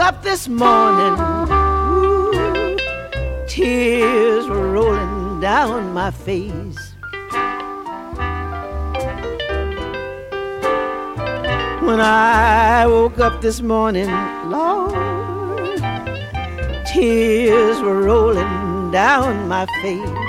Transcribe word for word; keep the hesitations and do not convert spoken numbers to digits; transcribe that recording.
up this morning, ooh, tears were rolling down my face. When I woke up this morning, Lord, tears were rolling down my face.